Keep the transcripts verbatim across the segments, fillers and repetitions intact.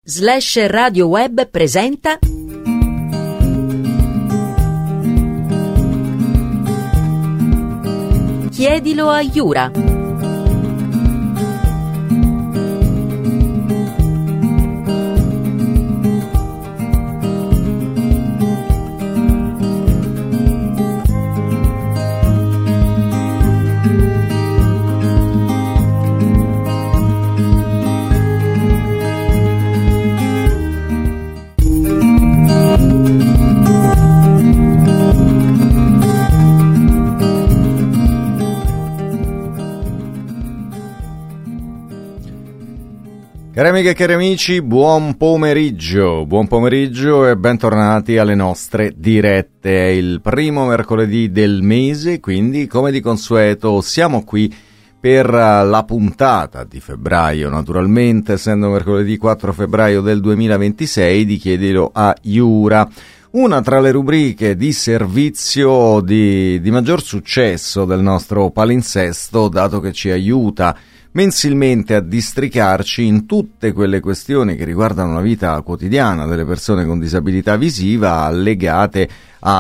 Slash Radio Web presenta Chiedilo a Iura. Cari amiche e cari amici, buon pomeriggio, buon pomeriggio e bentornati alle nostre dirette. È il primo mercoledì del mese, quindi come di consueto siamo qui per la puntata di febbraio, naturalmente, essendo mercoledì quattro febbraio del duemilaventisei, di Chiedilo a Iura. Una tra le rubriche di servizio di, di maggior successo del nostro palinsesto, dato che ci aiuta mensilmente a districarci in tutte quelle questioni che riguardano la vita quotidiana delle persone con disabilità visiva legate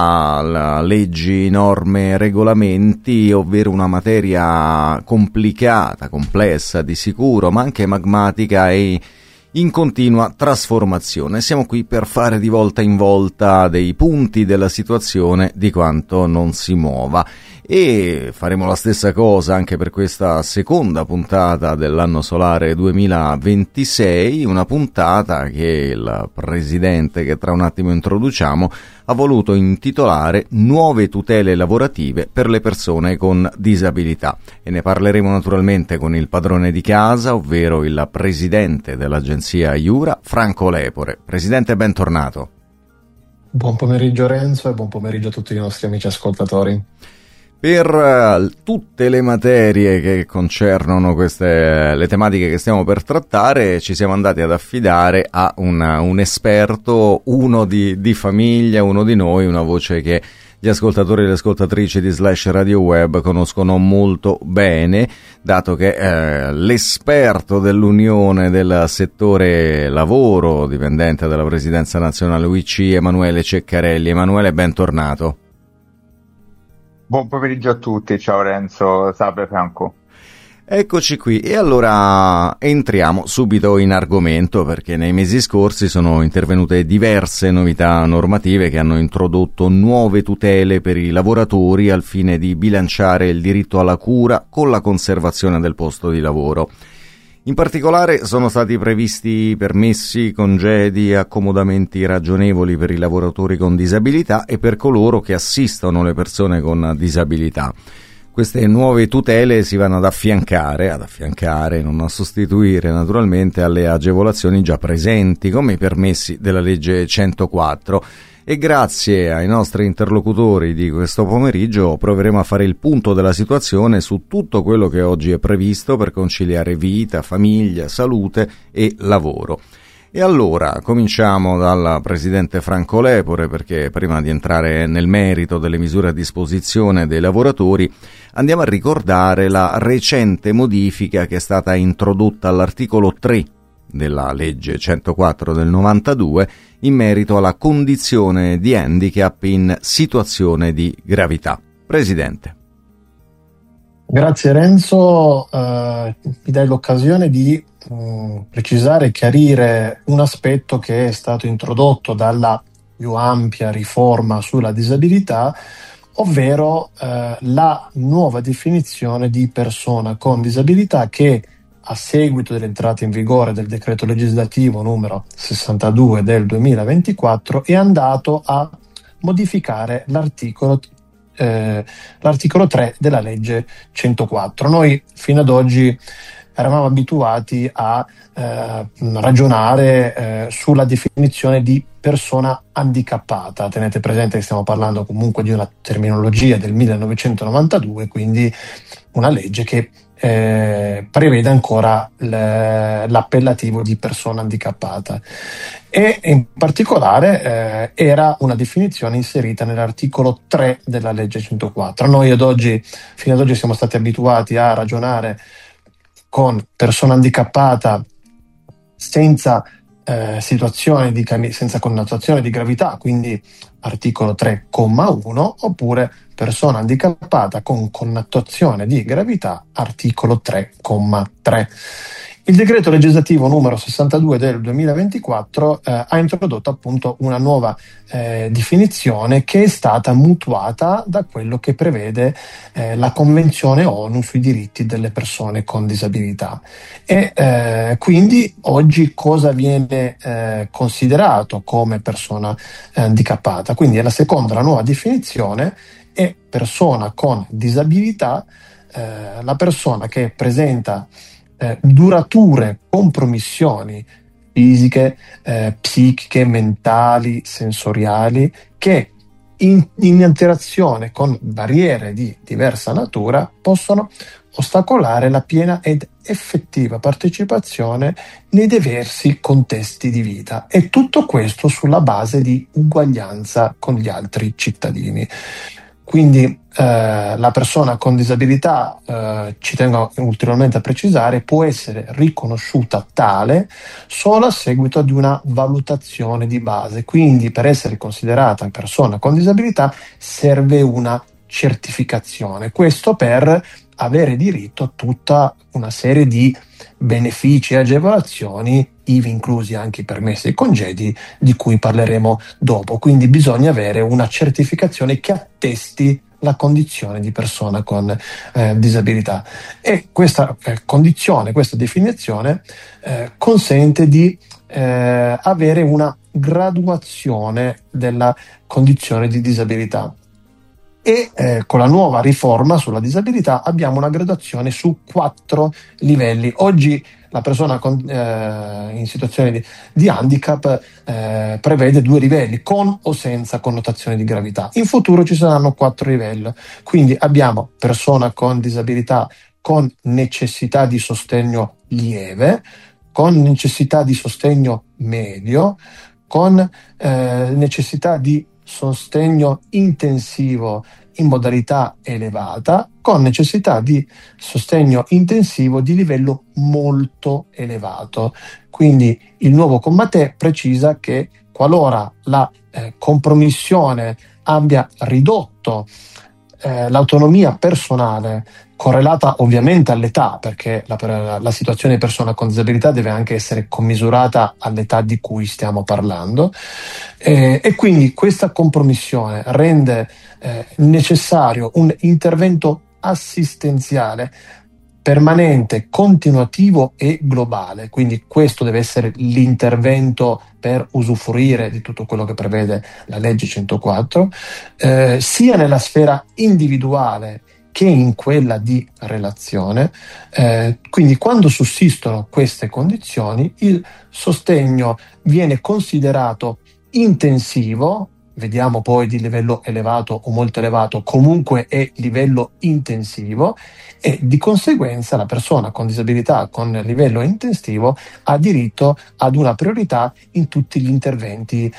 a leggi, norme, regolamenti, ovvero una materia complicata, complessa di sicuro, ma anche magmatica e in continua trasformazione. Siamo qui per fare di volta in volta dei punti della situazione di quanto non si muova, e faremo la stessa cosa anche per questa seconda puntata dell'anno solare duemilaventisei, una puntata che il presidente, che tra un attimo introduciamo, ha voluto intitolare Nuove tutele lavorative per le persone con disabilità, e ne parleremo naturalmente con il padrone di casa, ovvero il presidente dell'agenzia Iura, Franco Lepore. Presidente, bentornato. Buon pomeriggio Renzo e buon pomeriggio a tutti i nostri amici ascoltatori. Per uh, tutte le materie che concernono queste le tematiche che stiamo per trattare, ci siamo andati ad affidare a una, un esperto, uno di, di famiglia, uno di noi, una voce che gli ascoltatori e le ascoltatrici di Slash Radio Web conoscono molto bene, dato che eh, l'esperto dell'Unione del settore lavoro, dipendente della Presidenza Nazionale U I C, Emanuele Ceccarelli. Emanuele, bentornato. Buon pomeriggio a tutti, ciao Renzo, salve Franco. Eccoci qui, e allora entriamo subito in argomento, perché nei mesi scorsi sono intervenute diverse novità normative che hanno introdotto nuove tutele per i lavoratori al fine di bilanciare il diritto alla cura con la conservazione del posto di lavoro. In particolare sono stati previsti permessi, congedi e accomodamenti ragionevoli per i lavoratori con disabilità e per coloro che assistono le persone con disabilità. Queste nuove tutele si vanno ad affiancare, ad affiancare, non a sostituire naturalmente, alle agevolazioni già presenti, come i permessi della legge centoquattro. E grazie ai nostri interlocutori di questo pomeriggio proveremo a fare il punto della situazione su tutto quello che oggi è previsto per conciliare vita, famiglia, salute e lavoro. E allora cominciamo dal presidente Franco Lepore, perché prima di entrare nel merito delle misure a disposizione dei lavoratori andiamo a ricordare la recente modifica che è stata introdotta all'articolo tre della legge centoquattro del novantadue in merito alla condizione di handicap in situazione di gravità. Presidente. Grazie Renzo, uh, mi dai l'occasione di uh, precisare e chiarire un aspetto che è stato introdotto dalla più ampia riforma sulla disabilità, ovvero uh, la nuova definizione di persona con disabilità che, a seguito dell'entrata in vigore del decreto legislativo numero sessantadue del duemilaventiquattro, è andato a modificare l'articolo, eh, l'articolo tre della legge centoquattro. Noi fino ad oggi eravamo abituati a eh, ragionare eh, sulla definizione di persona handicappata. Tenete presente che stiamo parlando comunque di una terminologia del millenovecentonovantadue, quindi una legge che Eh, prevede ancora le, l'appellativo di persona handicappata, e in particolare eh, era una definizione inserita nell'articolo tre della legge centoquattro. Noi ad oggi, fino ad oggi siamo stati abituati a ragionare con persona handicappata senza eh, situazione di cami- senza connotazione di gravità, quindi articolo tre comma uno, oppure persona handicappata con connotazione di gravità, articolo tre comma tre. Il decreto legislativo numero sessantadue del duemilaventiquattro eh, ha introdotto appunto una nuova eh, definizione che è stata mutuata da quello che prevede eh, la Convenzione ONU sui diritti delle persone con disabilità. E eh, quindi oggi cosa viene eh, considerato come persona eh, handicappata? Quindi è la seconda, la nuova definizione è persona con disabilità, eh, la persona che presenta Eh, durature compromissioni fisiche, eh, psichiche, mentali, sensoriali, che in, in interazione con barriere di diversa natura possono ostacolare la piena ed effettiva partecipazione nei diversi contesti di vita, e tutto questo sulla base di uguaglianza con gli altri cittadini. Quindi eh, la persona con disabilità, eh, ci tengo ulteriormente a precisare, può essere riconosciuta tale solo a seguito di una valutazione di base. Quindi per essere considerata persona con disabilità serve una certificazione. Questo per avere diritto a tutta una serie di benefici e agevolazioni, ivi inclusi anche i permessi e i congedi, di cui parleremo dopo. Quindi bisogna avere una certificazione che attesti la condizione di persona con eh, disabilità, e questa eh, condizione, questa definizione eh, consente di eh, avere una graduazione della condizione di disabilità. E eh, con la nuova riforma sulla disabilità abbiamo una graduazione su quattro livelli. Oggi la persona con, eh, in situazione di, di handicap eh, prevede due livelli, con o senza connotazione di gravità. In futuro ci saranno quattro livelli. Quindi abbiamo persona con disabilità con necessità di sostegno lieve, con necessità di sostegno medio, con eh, necessità di sostegno intensivo in modalità elevata, con necessità di sostegno intensivo di livello molto elevato. Quindi il nuovo comma tre precisa che qualora la eh, compromissione abbia ridotto eh, l'autonomia personale, correlata ovviamente all'età, perché la, la situazione di persona con disabilità deve anche essere commisurata all'età di cui stiamo parlando, eh, e quindi questa compromissione rende eh, necessario un intervento assistenziale permanente, continuativo e globale. Quindi questo deve essere l'intervento per usufruire di tutto quello che prevede la legge centoquattro, eh, sia nella sfera individuale che in quella di relazione. Eh, quindi quando sussistono queste condizioni, il sostegno viene considerato intensivo. Vediamo poi di livello elevato o molto elevato, comunque è livello intensivo, e di conseguenza la persona con disabilità con livello intensivo ha diritto ad una priorità in tutti gli interventi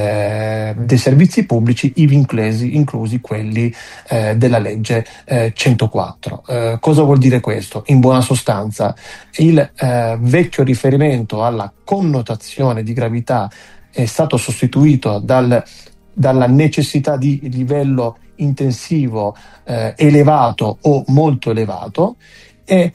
eh, dei servizi pubblici, ivi inclusi, inclusi quelli eh, della legge eh, centoquattro. Eh, cosa vuol dire questo? In buona sostanza, il eh, vecchio riferimento alla connotazione di gravità è stato sostituito dal dalla necessità di livello intensivo eh, elevato o molto elevato, e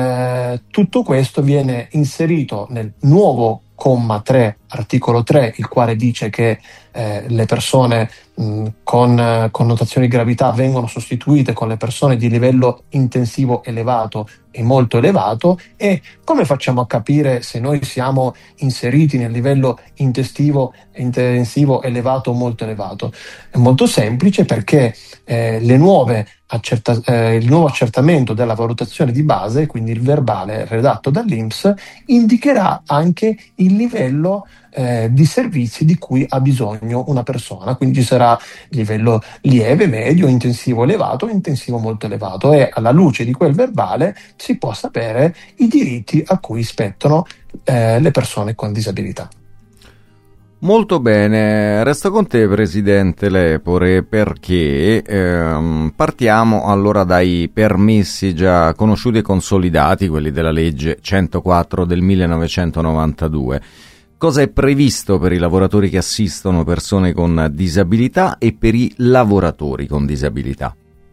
eh, tutto questo viene inserito nel nuovo comma tre, articolo tre, il quale dice che eh, le persone mh, con eh, connotazioni di gravità vengono sostituite con le persone di livello intensivo elevato e molto elevato. E come facciamo a capire se noi siamo inseriti nel livello intensivo, intensivo elevato o molto elevato? È molto semplice, perché eh, le nuove accerta- eh, il nuovo accertamento della valutazione di base, quindi il verbale redatto dall'I N P S, indicherà anche il livello eh, di servizi di cui ha bisogno una persona. Quindi ci sarà livello lieve, medio, intensivo elevato, intensivo molto elevato, e alla luce di quel verbale si può sapere i diritti a cui spettano eh, le persone con disabilità. Molto bene, resto con te Presidente Lepore, perché ehm, partiamo allora dai permessi già conosciuti e consolidati, quelli della legge centoquattro del millenovecentonovantadue. Cosa è previsto per i lavoratori che assistono persone con disabilità e per i lavoratori con disabilità?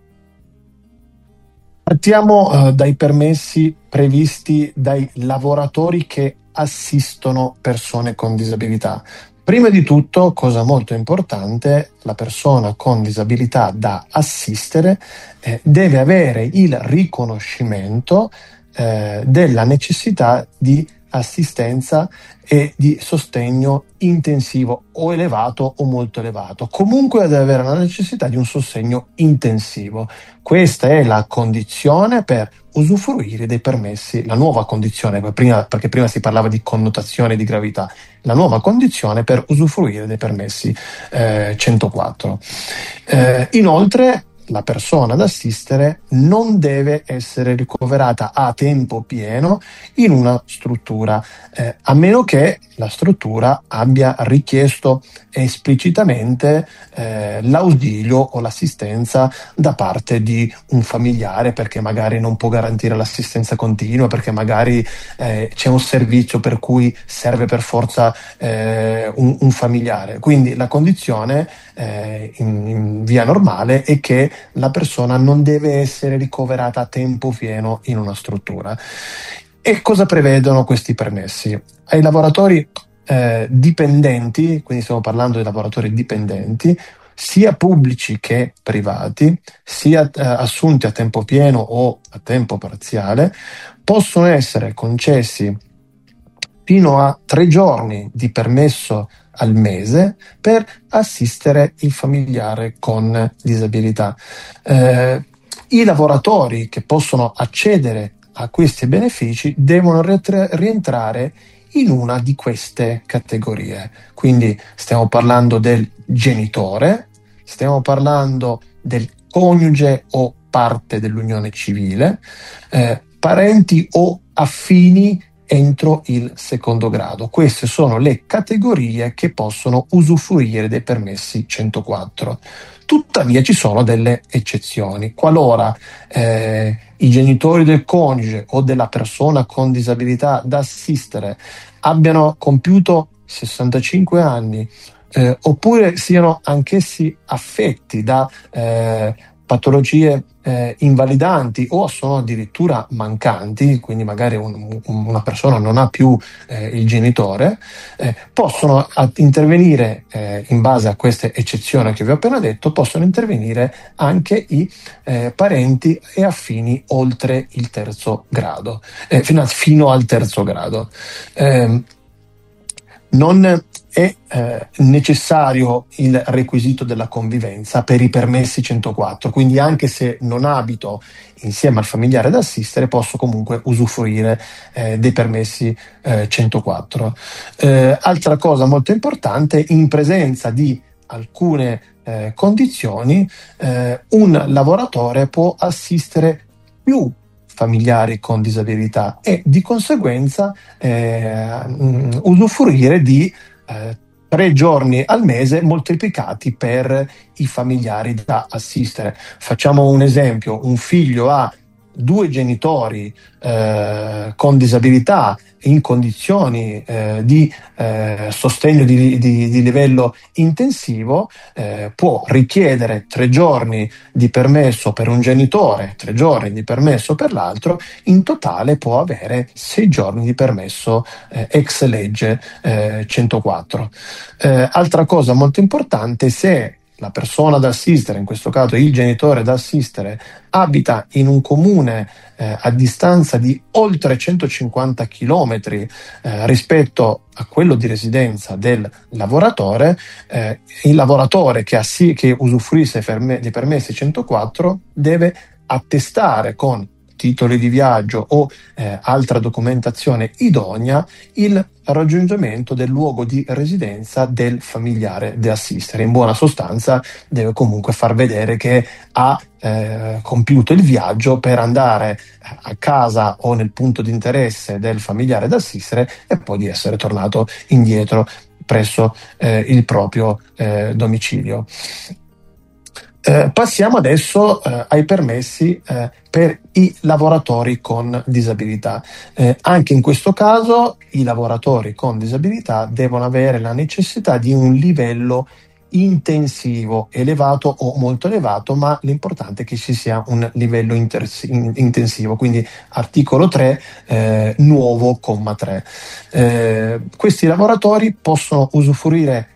Partiamo uh, dai permessi previsti dai lavoratori che assistono persone con disabilità. Prima di tutto, cosa molto importante, la persona con disabilità da assistere eh, deve avere il riconoscimento eh, della necessità di assistenza e di sostegno intensivo o elevato o molto elevato. Comunque deve avere la necessità di un sostegno intensivo. Questa è la condizione per usufruire dei permessi, la nuova condizione, prima, perché prima si parlava di connotazione di gravità, la nuova condizione per usufruire dei permessi eh, centoquattro. Eh, inoltre, la persona da assistere non deve essere ricoverata a tempo pieno in una struttura, eh, a meno che la struttura abbia richiesto esplicitamente eh, l'ausilio o l'assistenza da parte di un familiare, perché magari non può garantire l'assistenza continua, perché magari eh, c'è un servizio per cui serve per forza eh, un, un familiare. Quindi la condizione eh, in, in via normale è che la persona non deve essere ricoverata a tempo pieno in una struttura. E cosa prevedono questi permessi? Ai lavoratori eh, dipendenti, quindi stiamo parlando di lavoratori dipendenti, sia pubblici che privati, sia eh, assunti a tempo pieno o a tempo parziale, possono essere concessi fino a tre giorni di permesso al mese per assistere il familiare con disabilità. Eh, I lavoratori che possono accedere a questi benefici devono rientrare in una di queste categorie. Quindi stiamo parlando del genitore, stiamo parlando del coniuge o parte dell'unione civile, eh, parenti o affini entro il secondo grado. Queste sono le categorie che possono usufruire dei permessi centoquattro. Tuttavia ci sono delle eccezioni. Qualora eh, i genitori del coniuge o della persona con disabilità da assistere abbiano compiuto sessantacinque anni eh, oppure siano anch'essi affetti da eh, patologie eh, invalidanti o sono addirittura mancanti, quindi magari un, una persona non ha più eh, il genitore, eh, possono intervenire eh, in base a queste eccezioni che vi ho appena detto, possono intervenire anche i eh, parenti e affini oltre il terzo grado, eh, fino, fino al terzo grado. Eh, non è eh, necessario il requisito della convivenza per i permessi centoquattro, quindi anche se non abito insieme al familiare da assistere posso comunque usufruire eh, dei permessi eh, centoquattro. Eh, altra cosa molto importante, in presenza di alcune eh, condizioni eh, un lavoratore può assistere più familiari con disabilità e di conseguenza eh, usufruire di eh, tre giorni al mese moltiplicati per i familiari da assistere. Facciamo un esempio: un figlio ha due genitori eh, con disabilità in condizioni eh, di eh, sostegno di, di, di livello intensivo, eh, può richiedere tre giorni di permesso per un genitore, tre giorni di permesso per l'altro, in totale può avere sei giorni di permesso eh, ex legge eh, centoquattro. Eh, altra cosa molto importante: se la persona da assistere, in questo caso il genitore da assistere, abita in un comune eh, a distanza di oltre centocinquanta chilometri eh, rispetto a quello di residenza del lavoratore, eh, il lavoratore che, assi- che usufruisce ferme- di permessi centoquattro deve attestare con titoli di viaggio o eh, altra documentazione idonea il raggiungimento del luogo di residenza del familiare da assistere. In buona sostanza deve comunque far vedere che ha eh, compiuto il viaggio per andare a casa o nel punto di interesse del familiare da assistere e poi di essere tornato indietro presso eh, il proprio eh, domicilio. Eh, passiamo adesso eh, ai permessi eh, per i lavoratori con disabilità. Eh, anche in questo caso i lavoratori con disabilità devono avere la necessità di un livello intensivo, elevato o molto elevato, ma l'importante è che ci sia un livello intersi- in- intensivo, quindi articolo tre, eh, nuovo comma tre. Eh, questi lavoratori possono usufruire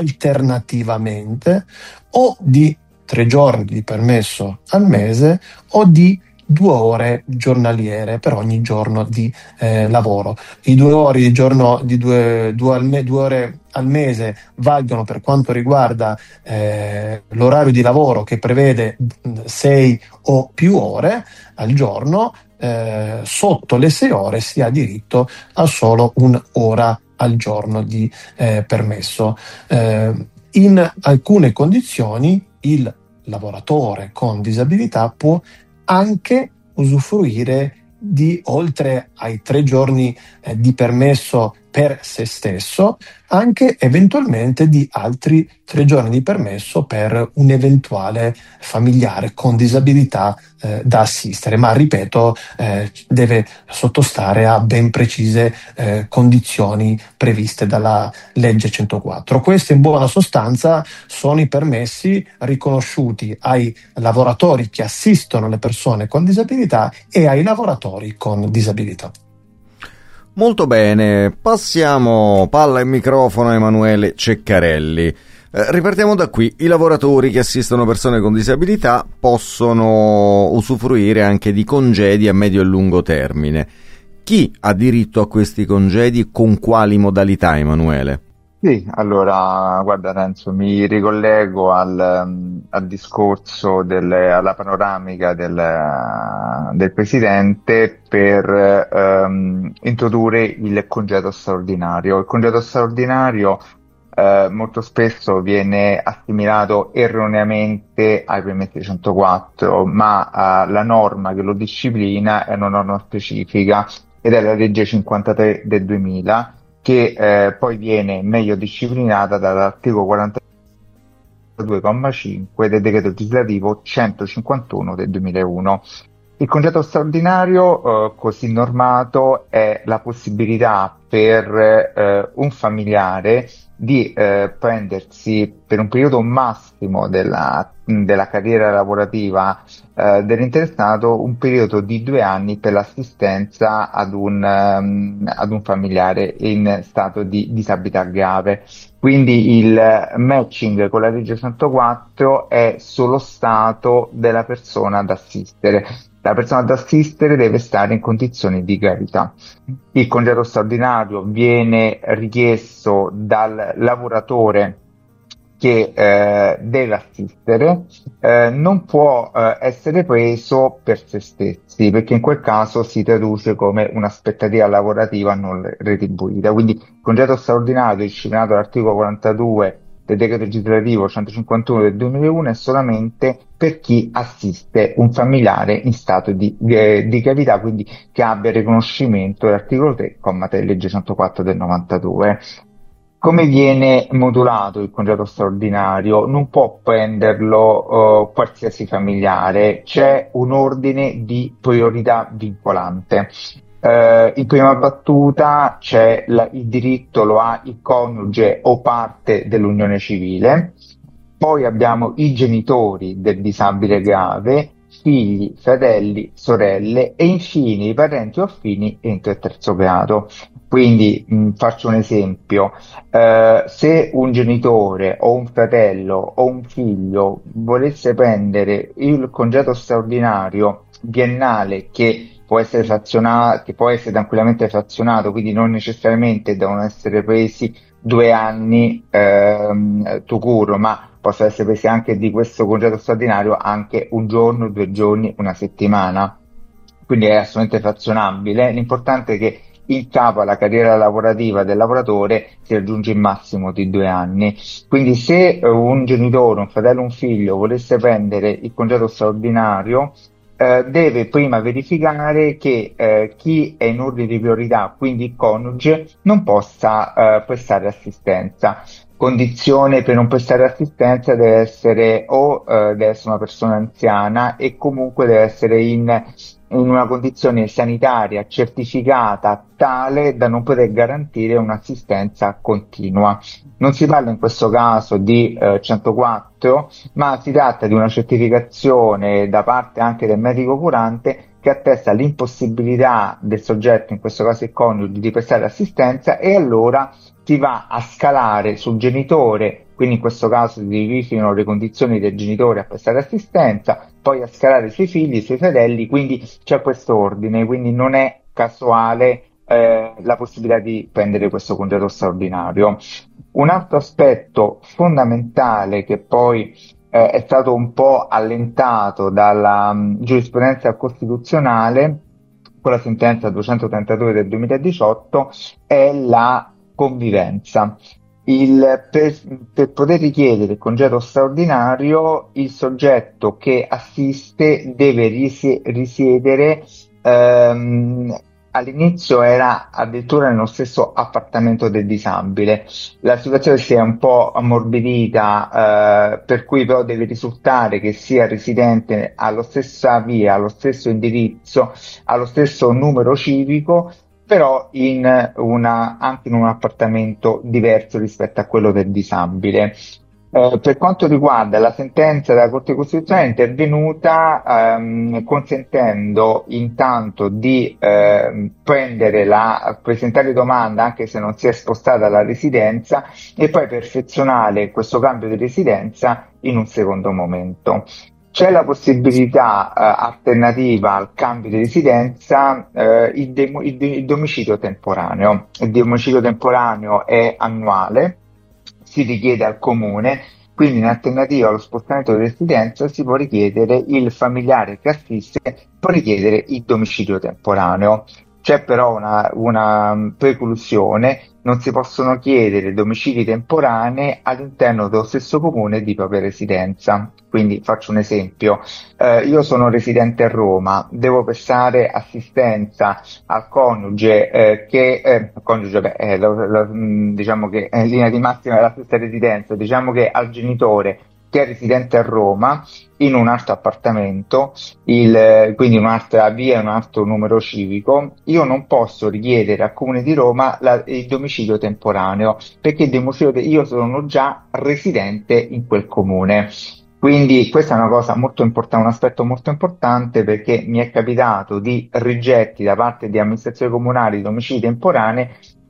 alternativamente o di tre giorni di permesso al mese o di due ore giornaliere per ogni giorno di eh, lavoro. I due ore di giorno di due, due, al me- due ore al mese valgono per quanto riguarda eh, l'orario di lavoro, che prevede sei o più ore al giorno. Eh, sotto le sei ore si ha diritto a solo un'ora al giorno di eh, permesso. Eh, in alcune condizioni il lavoratore con disabilità può anche usufruire di, oltre ai tre giorni eh, di permesso per se stesso, anche eventualmente di altri tre giorni di permesso per un eventuale familiare con disabilità eh, da assistere, ma ripeto, eh, deve sottostare a ben precise eh, condizioni previste dalla legge centoquattro. Questi in buona sostanza sono i permessi riconosciuti ai lavoratori che assistono le persone con disabilità e ai lavoratori con disabilità. Molto bene, passiamo palla e microfono a Emanuele Ceccarelli. Eh, ripartiamo da qui. I lavoratori che assistono persone con disabilità possono usufruire anche di congedi a medio e lungo termine. Chi ha diritto a questi congedi e con quali modalità, Emanuele? Sì, allora, guarda Renzo, mi ricollego al, um, al discorso, del, alla panoramica del, uh, del Presidente per um, introdurre il congedo straordinario. Il congedo straordinario uh, molto spesso viene assimilato erroneamente ai permessi centoquattro, ma uh, la norma che lo disciplina è una norma specifica ed è la legge cinquantatré del duemila, che eh, poi viene meglio disciplinata dall'articolo quarantadue comma cinque del decreto legislativo centocinquantuno del duemilauno. Il congedo straordinario, eh, così normato, è la possibilità per eh, un familiare di eh, prendersi per un periodo massimo della, della carriera lavorativa eh, dell'interessato un periodo di due anni per l'assistenza ad un, um, ad un familiare in stato di disabilità grave. Quindi il matching con la legge centoquattro è sullo stato della persona da assistere. La persona da assistere deve stare in condizioni di gravità. Il congedo straordinario viene richiesto dal lavoratore che eh, deve assistere, eh, non può eh, essere preso per se stessi, perché in quel caso si traduce come un'aspettativa lavorativa non retribuita. Quindi il congedo straordinario disciplinato dall'articolo quarantadue del decreto legislativo centocinquantuno del duemilauno è solamente per chi assiste un familiare in stato di, eh, di gravità, quindi che abbia il riconoscimento dell'articolo tre comma tre legge centoquattro del novantadue. Come viene modulato il congedo straordinario? Non può prenderlo uh, qualsiasi familiare, c'è un ordine di priorità vincolante. Uh, in prima battuta c'è la, il diritto, lo ha il coniuge o parte dell'unione civile, poi abbiamo i genitori del disabile grave, figli, fratelli, sorelle e infine i parenti o affini entro il terzo grado. Quindi mh, faccio un esempio, eh, se un genitore o un fratello o un figlio volesse prendere il congedo straordinario biennale che può essere frazionato, che può essere tranquillamente frazionato, quindi non necessariamente devono essere presi due anni ehm, to cure, ma possono essere presi anche di questo congedo straordinario anche un giorno, due giorni, una settimana, quindi è assolutamente frazionabile. L'importante è che in capo alla carriera lavorativa del lavoratore si raggiunge il massimo di due anni. Quindi se un genitore, un fratello, un figlio volesse prendere il congedo straordinario, eh, deve prima verificare che eh, chi è in ordine di priorità, quindi il coniuge, non possa eh, prestare assistenza. condizione per non prestare assistenza deve essere o eh, deve essere una persona anziana e comunque deve essere in, in una condizione sanitaria certificata tale da non poter garantire un'assistenza continua. Non si parla in questo caso di eh, centoquattro, ma si tratta di una certificazione da parte anche del medico curante che attesta l'impossibilità del soggetto, in questo caso il coniuge, di prestare assistenza, e allora si va a scalare sul genitore, quindi in questo caso si verificano le condizioni del genitore a prestare assistenza, poi a scalare sui figli, sui fratelli, quindi c'è questo ordine, quindi non è casuale eh, la possibilità di prendere questo congedo straordinario. Un altro aspetto fondamentale che poi eh, è stato un po' allentato dalla um, giurisprudenza costituzionale con la sentenza duecentotrentadue del duemiladiciotto è la convivenza. Il, per, per poter richiedere il congedo straordinario, il soggetto che assiste deve risi- risiedere ehm, all'inizio era addirittura nello stesso appartamento del disabile. La situazione si è un po' ammorbidita, eh, per cui però deve risultare che sia residente alla stessa via, allo stesso indirizzo, allo stesso numero civico, però in una, anche in un appartamento diverso rispetto a quello del disabile. Eh, per quanto riguarda la sentenza della Corte Costituzionale, è intervenuta ehm, consentendo intanto di eh, prendere la, presentare domanda anche se non si è spostata la residenza e poi perfezionare questo cambio di residenza in un secondo momento. C'è la possibilità eh, alternativa al cambio di residenza, eh, il, de- il, il domicilio temporaneo. Il domicilio temporaneo è annuale, si richiede al comune, quindi in alternativa allo spostamento di residenza si può richiedere il familiare che assiste, può richiedere il domicilio temporaneo. C'è però una, una preclusione, non si possono chiedere domicili temporanei all'interno dello stesso comune di propria residenza. Quindi faccio un esempio, eh, io sono residente a Roma, devo prestare assistenza al coniuge eh, che, eh, coniuge, beh, eh, lo, lo, diciamo che in linea di massima è la stessa residenza, diciamo che al genitore che è residente a Roma in un altro appartamento, il, quindi un'altra via e un altro numero civico, io non posso richiedere al Comune di Roma la, il domicilio temporaneo, perché il domicilio de- io sono già residente in quel comune. Quindi questa è una cosa molto importante, un aspetto molto importante, perché mi è capitato di rigetti da parte di amministrazioni comunali di domicili temporanei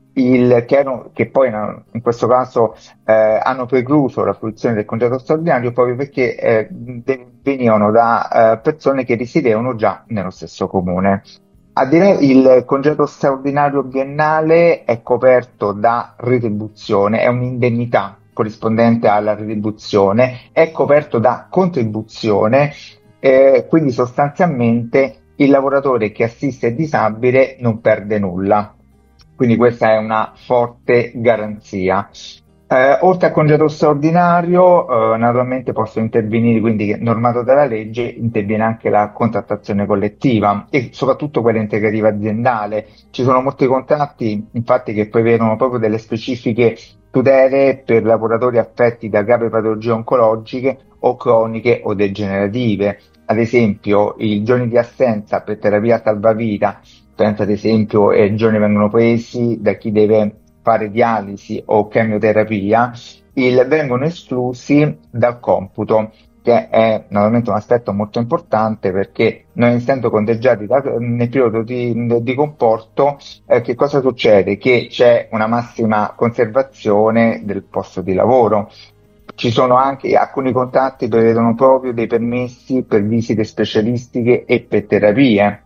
il, che, erano, che poi in questo caso eh, hanno precluso la fruizione del congedo straordinario proprio perché eh, venivano da eh, persone che risiedevano già nello stesso comune. A dire, il congedo straordinario biennale è coperto da retribuzione, è un'indennità corrispondente alla retribuzione, è coperto da contribuzione, eh, quindi sostanzialmente il lavoratore che assiste il disabile non perde nulla. Quindi questa è una forte garanzia. Eh, oltre al congedo straordinario, eh, naturalmente posso intervenire, quindi normato dalla legge, interviene anche la contrattazione collettiva e soprattutto quella integrativa aziendale. Ci sono molti contratti, infatti, che prevedono proprio delle specifiche tutele per lavoratori affetti da gravi patologie oncologiche o croniche o degenerative. Ad esempio, i giorni di assenza per terapia salvavita, penso ad esempio, i giorni vengono presi da chi deve fare dialisi o chemioterapia, il, vengono esclusi dal computo, che è naturalmente un aspetto molto importante, perché non essendo conteggiati da, nel periodo di, di comporto, eh, che cosa succede? Che c'è una massima conservazione del posto di lavoro. Ci sono anche alcuni contratti che prevedono proprio dei permessi per visite specialistiche e per terapie.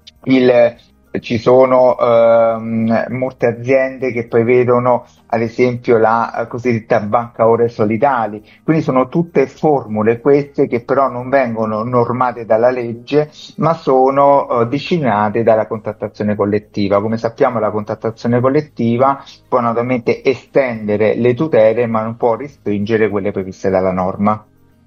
Il, Ci sono ehm, molte aziende che prevedono ad esempio la cosiddetta banca ore solidali, quindi sono tutte formule queste che però non vengono normate dalla legge, ma sono eh, disciplinate dalla contrattazione collettiva. Come sappiamo, la contrattazione collettiva può naturalmente estendere le tutele, ma non può restringere quelle previste dalla norma.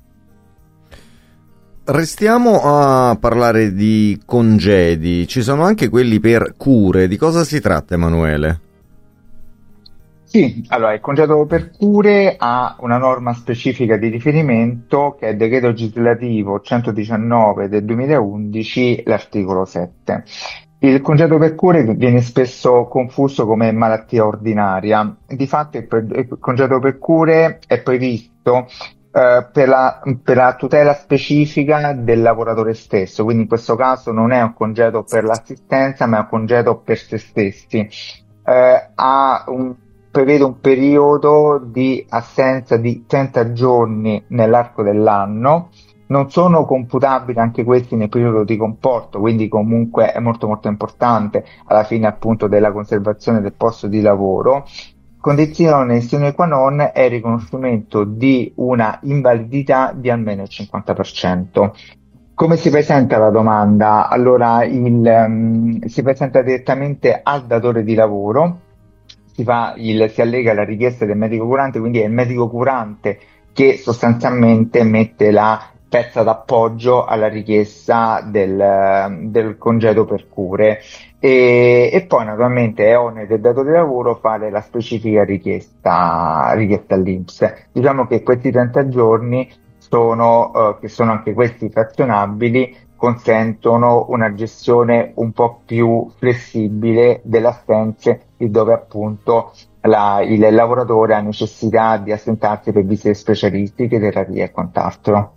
Restiamo a parlare di congedi, ci sono anche quelli per cure, di cosa si tratta, Emanuele? Sì, allora il congedo per cure ha una norma specifica di riferimento che è il decreto legislativo centodiciannove del duemilaundici, l'articolo sette. Il congedo per cure viene spesso confuso come malattia ordinaria. Di fatto il, pre- il congedo per cure è previsto eh, per la, per la tutela specifica del lavoratore stesso, quindi in questo caso non è un congedo per l'assistenza, ma è un congedo per se stessi. Eh, ha un prevede un periodo di assenza di trenta giorni nell'arco dell'anno, non sono computabili anche questi nel periodo di comporto, quindi comunque è molto molto importante alla fine appunto della conservazione del posto di lavoro. Condizione sine qua non è il riconoscimento di una invalidità di almeno il cinquanta per cento. Come si presenta la domanda? Allora, il, um, si presenta direttamente al datore di lavoro. Si fa il, si allega la richiesta del medico curante, quindi è il medico curante che sostanzialmente mette la pezza d'appoggio alla richiesta del, del congedo per cure e, e poi naturalmente è onere del datore di lavoro fare la specifica richiesta, richiesta all'I N P S. Diciamo che questi trenta giorni sono, eh, che sono anche questi frazionabili, consentono una gestione un po' più flessibile delle assenze, dove appunto la, il lavoratore ha necessità di assentarsi per visite specialistiche, terapie e quant'altro.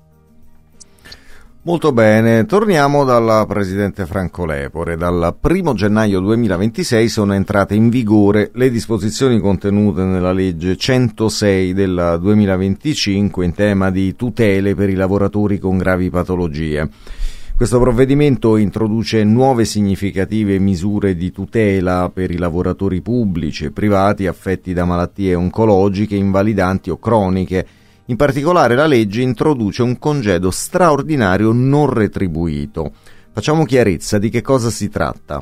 Molto bene, torniamo dalla Presidente Franco Lepore. Dal primo gennaio duemilaventisei sono entrate in vigore le disposizioni contenute nella legge centosei del duemilaventicinque in tema di tutele per i lavoratori con gravi patologie. Questo provvedimento introduce nuove significative misure di tutela per i lavoratori pubblici e privati affetti da malattie oncologiche, invalidanti o croniche. In particolare la legge introduce un congedo straordinario non retribuito. Facciamo chiarezza di che cosa si tratta.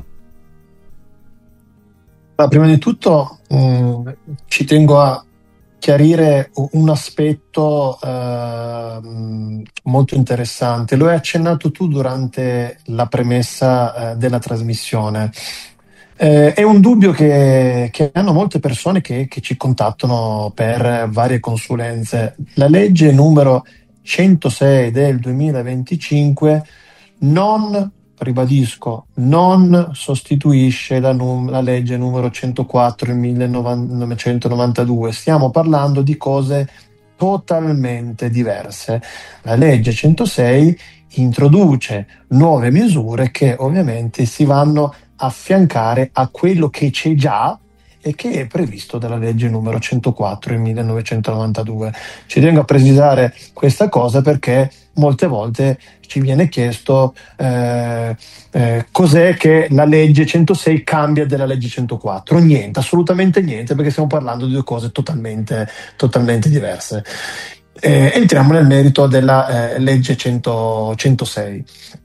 Prima di tutto mh, ci tengo a chiarire un aspetto eh, molto interessante. Lo hai accennato tu durante la premessa eh, della trasmissione. Eh, è un dubbio che, che hanno molte persone che, che ci contattano per varie consulenze. La legge numero centosei del duemilaventicinque non, ribadisco, non sostituisce la, num- la legge numero centoquattro del millenovecentonovantadue. Stiamo parlando di cose totalmente diverse. La legge centosei introduce nuove misure che ovviamente si vanno a affiancare a quello che c'è già e che è previsto dalla legge numero centoquattro del millenovecentonovantadue. Ci tengo a precisare questa cosa perché molte volte ci viene chiesto eh, eh, cos'è che la legge centosei cambia della legge centoquattro. Niente, assolutamente niente, perché stiamo parlando di due cose totalmente, totalmente diverse. Eh, entriamo nel merito della eh, legge cento, centosei.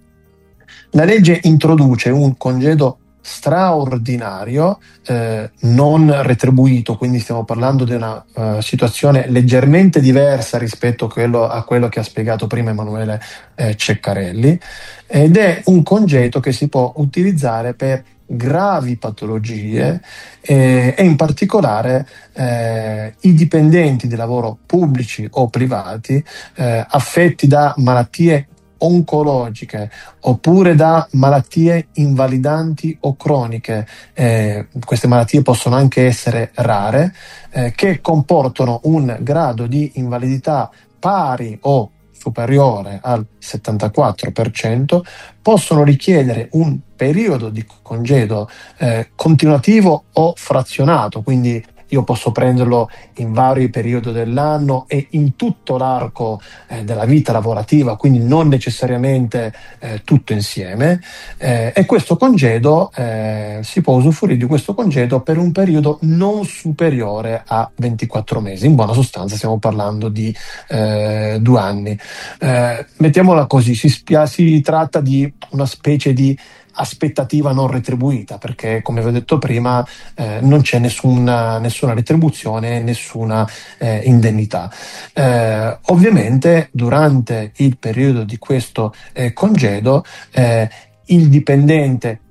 La legge introduce un congedo straordinario eh, non retribuito, quindi stiamo parlando di una uh, situazione leggermente diversa rispetto a quello, a quello che ha spiegato prima Emanuele eh, Ceccarelli, ed è un congedo che si può utilizzare per gravi patologie eh, e in particolare eh, i dipendenti di lavoro pubblici o privati eh, affetti da malattie oncologiche oppure da malattie invalidanti o croniche. Eh, queste malattie possono anche essere rare, eh, che comportano un grado di invalidità pari o superiore al settantaquattro per cento, possono richiedere un periodo di congedo eh, continuativo o frazionato, quindi io posso prenderlo in vari periodi dell'anno e in tutto l'arco eh, della vita lavorativa, quindi non necessariamente eh, tutto insieme, eh, e questo congedo eh, si può usufruire di questo congedo per un periodo non superiore a ventiquattro mesi. In buona sostanza stiamo parlando di eh, due anni. Eh, mettiamola così, si, spia- si tratta di una specie di aspettativa non retribuita, perché come vi ho detto prima eh, non c'è nessuna, nessuna retribuzione, nessuna eh, indennità. Eh, ovviamente durante il periodo di questo eh, congedo eh, il dipendente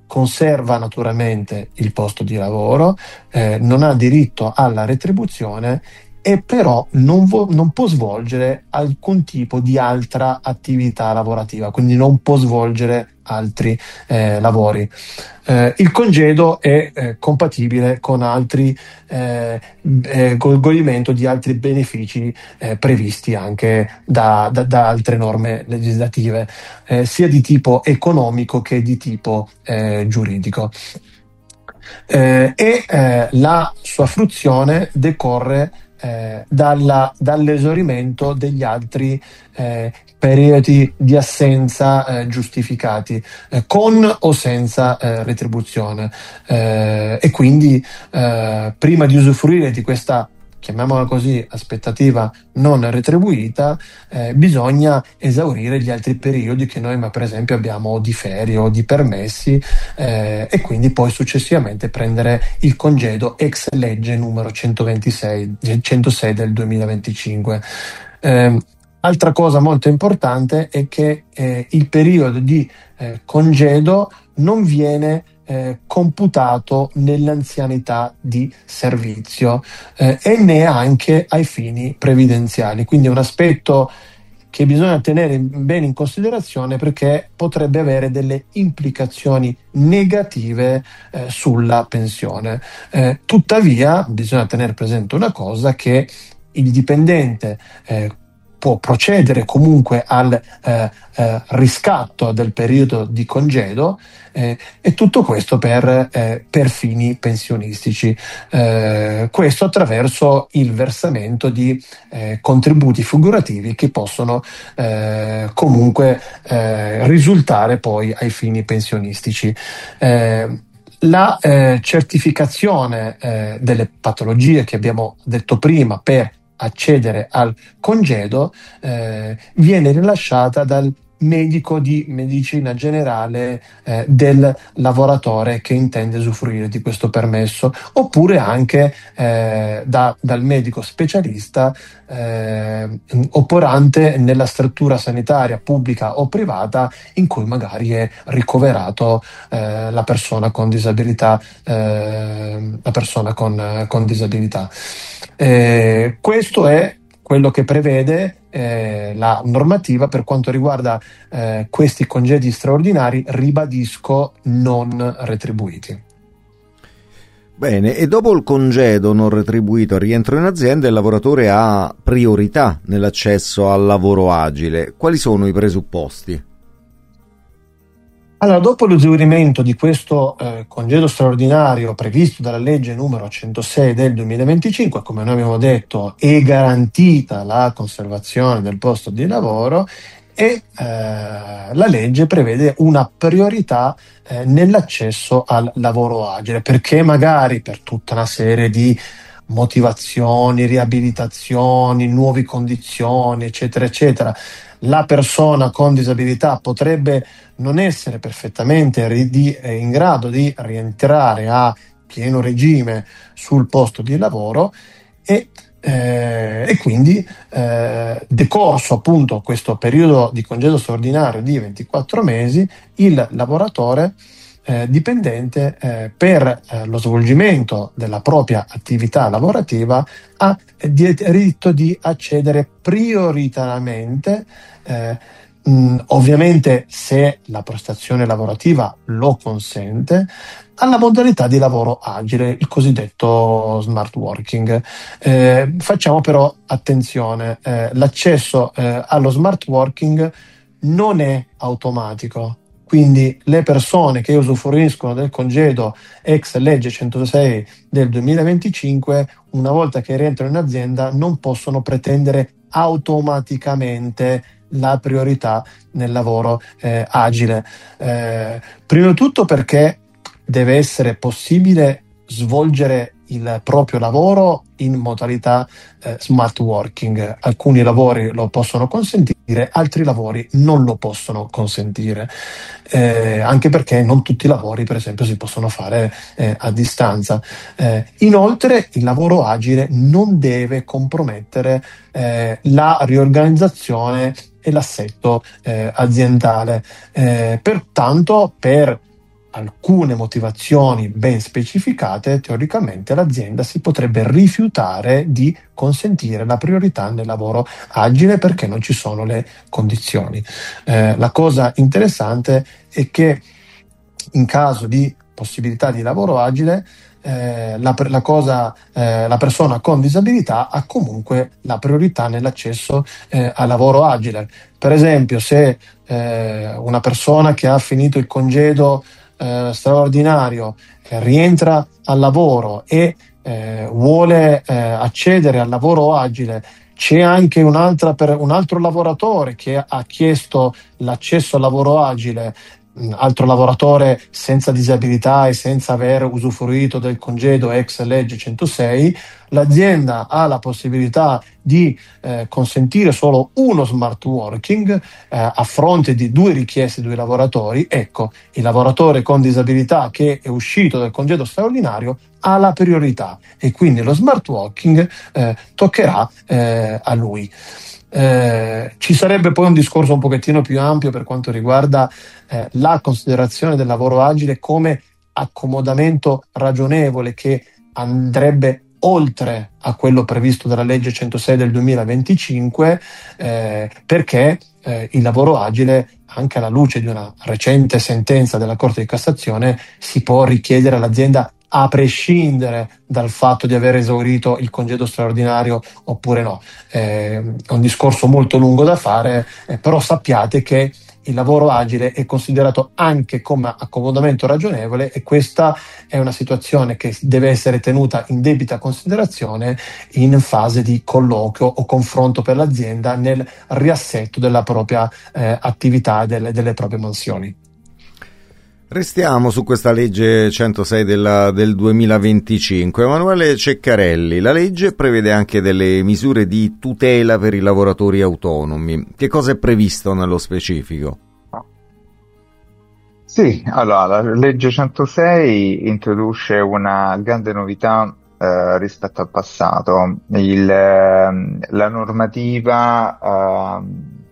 conserva naturalmente il posto di lavoro, eh, non ha diritto alla retribuzione e però non, vo- non può svolgere alcun tipo di altra attività lavorativa, quindi non può svolgere altri eh, lavori. Eh, il congedo è eh, compatibile con altri eh, eh, col godimento di altri benefici eh, previsti anche da, da, da altre norme legislative, eh, sia di tipo economico che di tipo eh, giuridico. Eh, e eh, la sua fruizione decorre eh, dalla, dall'esaurimento degli altri eh, periodi di assenza eh, giustificati, eh, con o senza eh, retribuzione. Eh, e quindi eh, prima di usufruire di questa, chiamiamola così, aspettativa non retribuita, eh, bisogna esaurire gli altri periodi che noi, ma per esempio, abbiamo di ferie o di permessi, eh, e quindi poi successivamente prendere il congedo ex legge numero centoventisei, centosei del duemilaventicinque. Eh, altra cosa molto importante è che eh, il periodo di eh, congedo non viene Eh, computato nell'anzianità di servizio eh, e neanche ai fini previdenziali, quindi è un aspetto che bisogna tenere bene in considerazione perché potrebbe avere delle implicazioni negative eh, sulla pensione. Eh, tuttavia bisogna tenere presente una cosa, che il dipendente eh, può procedere comunque al eh, eh, riscatto del periodo di congedo, eh, e tutto questo per, eh, per fini pensionistici. Eh, questo attraverso il versamento di eh, contributi figurativi che possono eh, comunque eh, risultare poi ai fini pensionistici. Eh, La eh, certificazione eh, delle patologie che abbiamo detto prima per accedere al congedo eh, viene rilasciata dal medico di medicina generale eh, del lavoratore che intende usufruire di questo permesso, oppure anche eh, da, dal medico specialista eh, operante nella struttura sanitaria pubblica o privata in cui magari è ricoverato eh, la persona con disabilità, eh, la persona con, con disabilità. Eh, questo è quello che prevede eh, la normativa per quanto riguarda eh, questi congedi straordinari, ribadisco, non retribuiti. Bene, e dopo il congedo non retribuito al rientro in azienda, il lavoratore ha priorità nell'accesso al lavoro agile. Quali sono i presupposti? Allora, dopo l'esaurimento di questo eh, congedo straordinario previsto dalla legge numero centosei del duemilaventicinque, come noi abbiamo detto, è garantita la conservazione del posto di lavoro e eh, la legge prevede una priorità eh, nell'accesso al lavoro agile, perché magari per tutta una serie di motivazioni, riabilitazioni, nuove condizioni, eccetera, eccetera, la persona con disabilità potrebbe non essere perfettamente in grado di rientrare a pieno regime sul posto di lavoro e, eh, e quindi eh, decorso appunto questo periodo di congedo straordinario di ventiquattro mesi, il lavoratore eh, dipendente eh, per eh, lo svolgimento della propria attività lavorativa ha diritto di accedere prioritariamente eh, mh, ovviamente, se la prestazione lavorativa lo consente, alla modalità di lavoro agile, il cosiddetto smart working. Eh, facciamo però attenzione, eh, l'accesso eh, allo smart working non è automatico. Quindi le persone che usufruiscono del congedo ex legge centosei del duemilaventicinque, una volta che rientrano in azienda, non possono pretendere automaticamente la priorità nel lavoro eh, agile. Eh, prima di tutto perché deve essere possibile svolgere il proprio lavoro in modalità eh, smart working. Alcuni lavori lo possono consentire, altri lavori non lo possono consentire, eh, anche perché non tutti i lavori, per esempio, si possono fare eh, a distanza. Eh, inoltre il lavoro agile non deve compromettere eh, la riorganizzazione e l'assetto eh, aziendale. Eh, pertanto, per alcune motivazioni ben specificate, teoricamente l'azienda si potrebbe rifiutare di consentire la priorità nel lavoro agile perché non ci sono le condizioni. Eh, la cosa interessante è che in caso di possibilità di lavoro agile, eh, la, la, cosa, eh, la persona con disabilità ha comunque la priorità nell'accesso eh, al lavoro agile. Per esempio, se eh, una persona che ha finito il congedo eh, straordinario eh, rientra al lavoro e eh, vuole eh, accedere al lavoro agile, c'è anche un'altra per, un altro lavoratore che ha chiesto l'accesso al lavoro agile, altro lavoratore senza disabilità e senza aver usufruito del congedo ex legge centosei, l'azienda ha la possibilità di eh, consentire solo uno smart working eh, a fronte di due richieste di due lavoratori. Ecco, il lavoratore con disabilità che è uscito dal congedo straordinario ha la priorità e quindi lo smart working eh, toccherà eh, a lui. Eh, ci sarebbe poi un discorso un pochettino più ampio per quanto riguarda eh, la considerazione del lavoro agile come accomodamento ragionevole che andrebbe oltre a quello previsto dalla legge centosei del duemilaventicinque, eh, perché eh, il lavoro agile, anche alla luce di una recente sentenza della Corte di Cassazione, si può richiedere all'azienda a prescindere dal fatto di aver esaurito il congedo straordinario oppure no. Eh, è un discorso molto lungo da fare, eh, però sappiate che il lavoro agile è considerato anche come accomodamento ragionevole e questa è una situazione che deve essere tenuta in debita considerazione in fase di colloquio o confronto per l'azienda nel riassetto della propria eh, attività e delle, delle proprie mansioni. Restiamo su questa legge centosei della, del duemilaventicinque. Emanuele Ceccarelli, la legge prevede anche delle misure di tutela per i lavoratori autonomi. Che cosa è previsto nello specifico? Sì, allora la legge centosei introduce una grande novità eh, rispetto al passato. Il, eh, la normativa eh,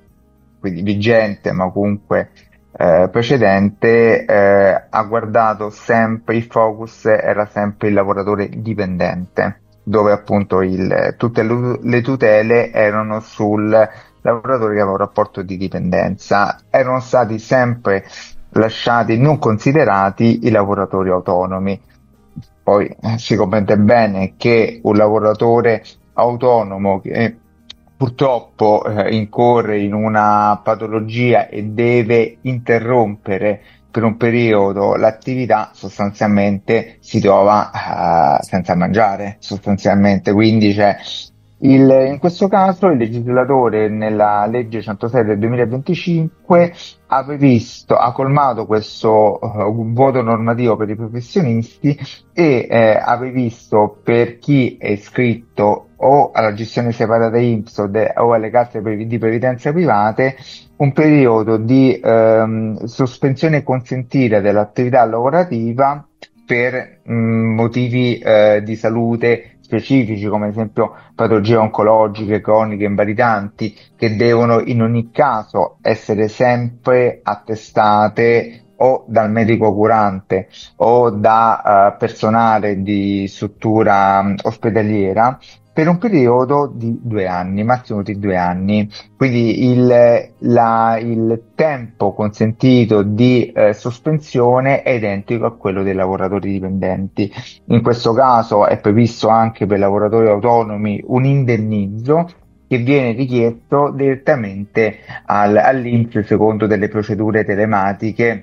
quindi vigente, ma comunque Eh, precedente eh, ha guardato sempre, il focus era sempre il lavoratore dipendente, dove appunto il, tutte le, le tutele erano sul lavoratore che aveva un rapporto di dipendenza, erano stati sempre lasciati non considerati i lavoratori autonomi. Poi eh, si comprende bene che un lavoratore autonomo che purtroppo eh, incorre in una patologia e deve interrompere per un periodo l'attività, sostanzialmente si trova uh, senza mangiare, sostanzialmente. Quindi c'è il, in questo caso il legislatore nella legge centosei del duemilaventicinque ha previsto, ha colmato questo uh, vuoto normativo per i professionisti e eh, ha previsto per chi è iscritto o alla gestione separata I N P S o, de, o alle casse di previdenza private un periodo di ehm, sospensione consentita dell'attività lavorativa per mh, motivi eh, di salute specifici, come ad esempio patologie oncologiche, croniche, invalidanti, che devono in ogni caso essere sempre attestate o dal medico curante o da uh, personale di struttura um, ospedaliera per un periodo di due anni, massimo di due anni. Quindi il, la, il tempo consentito di eh, sospensione è identico a quello dei lavoratori dipendenti. In questo caso è previsto anche per lavoratori autonomi un indennizzo che viene richiesto direttamente al, all'I N P S secondo delle procedure telematiche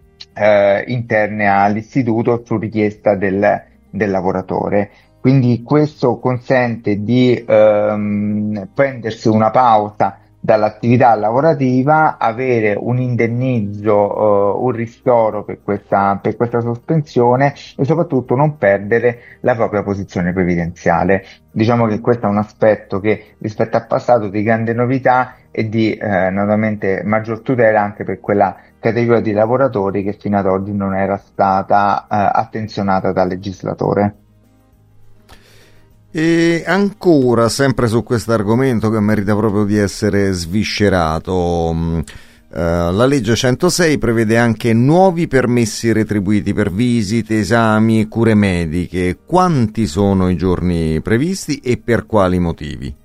eh, interne all'istituto su richiesta del, del lavoratore. Quindi questo consente di ehm, prendersi una pausa dall'attività lavorativa, avere un indennizzo, uh, un ristoro per questa, per questa sospensione e soprattutto non perdere la propria posizione previdenziale. Diciamo che questo è un aspetto che rispetto al passato di grande novità e di eh, naturalmente maggior tutela anche per quella categoria di lavoratori che fino ad oggi non era stata eh, attenzionata dal legislatore. E ancora, sempre su questo argomento che merita proprio di essere sviscerato, la legge centosei prevede anche nuovi permessi retribuiti per visite, esami e cure mediche. Quanti sono i giorni previsti e per quali motivi?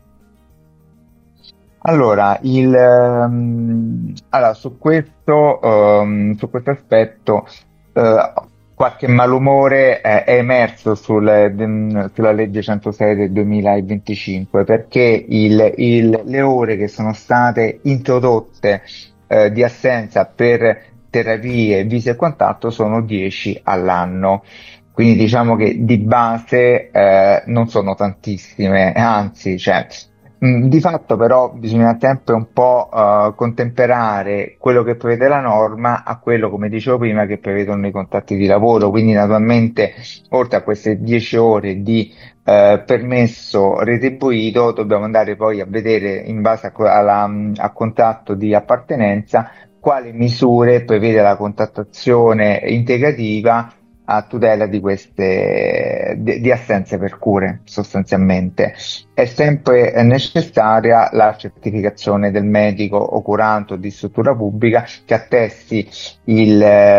Allora, il, um, allora su questo, um, su questo aspetto uh, qualche malumore eh, è emerso sul, de, sulla legge centosei del duemilaventicinque, perché il, il, le ore che sono state introdotte eh, di assenza per terapie, visite e quant'altro sono dieci all'anno. Quindi diciamo che di base eh, non sono tantissime, anzi, cioè, di fatto però bisogna sempre un po' uh, contemperare quello che prevede la norma a quello, come dicevo prima, che prevedono i contratti di lavoro. Quindi naturalmente oltre a queste dieci ore di uh, permesso retribuito dobbiamo andare poi a vedere in base a, alla, al contratto di appartenenza quali misure prevede la contrattazione integrativa a tutela di queste di, di assenze per cure. Sostanzialmente è sempre necessaria la certificazione del medico o curante o di struttura pubblica che attesti il,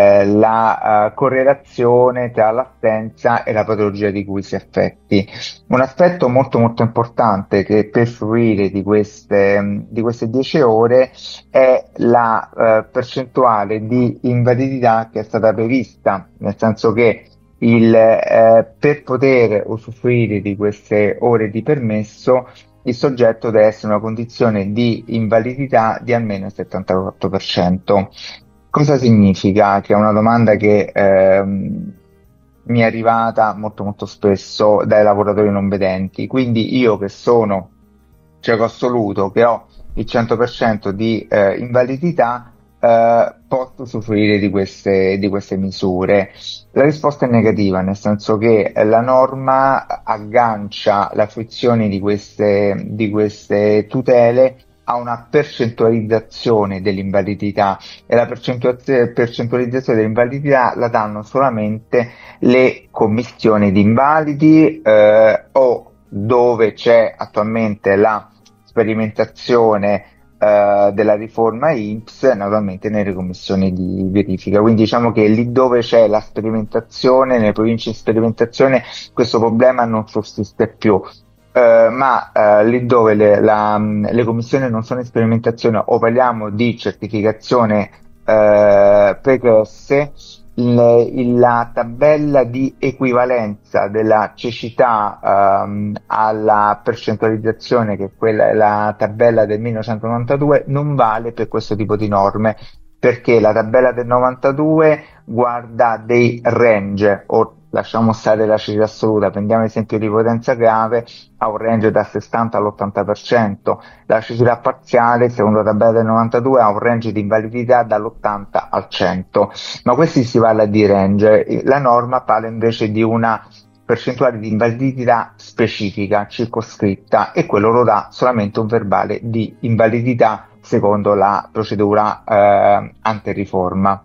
la uh, correlazione tra l'assenza e la patologia di cui si affetti. Un aspetto molto molto importante che per fruire di queste di queste dieci ore è la uh, percentuale di invalidità che è stata prevista, nel senso che il, eh, per poter usufruire di queste ore di permesso il soggetto deve essere in una condizione di invalidità di almeno il settantaquattro per cento. Cosa significa? Che è una domanda che ehm, mi è arrivata molto molto spesso dai lavoratori non vedenti. Quindi io che sono cieco assoluto, che ho il cento per cento di eh, invalidità, Uh, posso usufruire di queste, di queste misure? La risposta è negativa, nel senso che la norma aggancia la fruizione di queste, di queste tutele a una percentualizzazione dell'invalidità, e la percentualizzazione dell'invalidità la danno solamente le commissioni di invalidi eh, o dove c'è attualmente la sperimentazione Uh, della riforma I N P S, naturalmente nelle commissioni di verifica. Quindi diciamo che lì dove c'è la sperimentazione, nelle province di sperimentazione, questo problema non sussiste più. Uh, ma uh, lì dove le, la, le commissioni non sono in sperimentazione o parliamo di certificazione uh, precoce, il, la tabella di equivalenza della cecità um, alla percentualizzazione, che è quella, la tabella del millenovecentonovantadue, non vale per questo tipo di norme, perché la tabella del novantadue guarda dei range, o lasciamo stare la cecità assoluta, prendiamo l'esempio di potenza grave, ha un range dal sessanta all'ottanta per cento, la cecità parziale, secondo la tabella del novantadue, ha un range di invalidità dall'ottanta al cento, ma questi si parla di range. La norma parla invece di una percentuale di invalidità specifica, circoscritta, e quello lo dà solamente un verbale di invalidità secondo la procedura eh, anteriforma.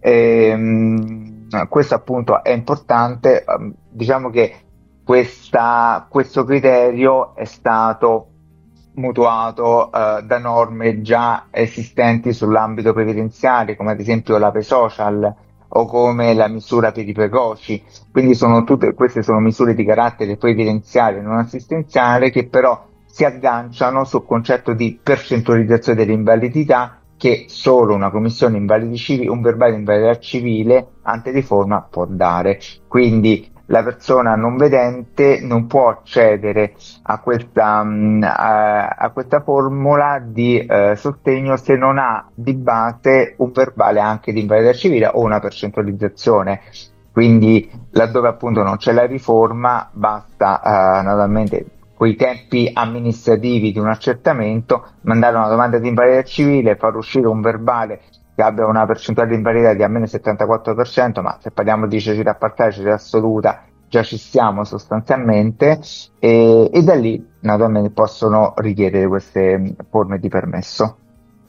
Ehm, questo appunto è importante. Diciamo che questa, questo criterio è stato mutuato uh, da norme già esistenti sull'ambito previdenziale, come ad esempio la P-Social o come la misura per i precoci. Quindi sono tutte, queste sono misure di carattere previdenziale, non assistenziale, che però si agganciano sul concetto di percentualizzazione dell'invalidità che solo una commissione invalidi civili, un verbale di invalidità civile anteriforma può dare. Quindi la persona non vedente non può accedere a questa, a, a questa formula di eh, sostegno se non ha di base un verbale anche di invalidità civile o una percentualizzazione. Quindi laddove appunto non c'è la riforma, basta eh, naturalmente quei tempi amministrativi di un accertamento, mandare una domanda di invalidità civile, far uscire un verbale che abbia una percentuale di invalidità di almeno il settantaquattro per cento, ma se parliamo di cecità parziale, cecità assoluta, già ci siamo sostanzialmente, e, e da lì naturalmente possono richiedere queste forme di permesso.